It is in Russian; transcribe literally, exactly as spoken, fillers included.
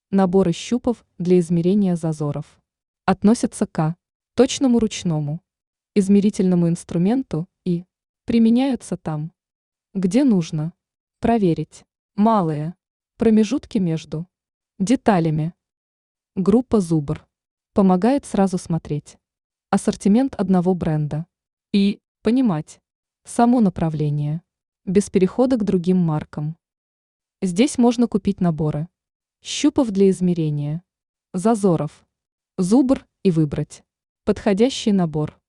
Наборы щупов для измерения зазоров относятся к точному ручному измерительному инструменту и применяются там, где нужно проверить малые промежутки между деталями. Группа Зубр помогает сразу смотреть ассортимент одного бренда и понимать само направление без перехода к другим маркам. Здесь можно купить наборы щупов для измерения зазоров Зубр и выбрать подходящий набор.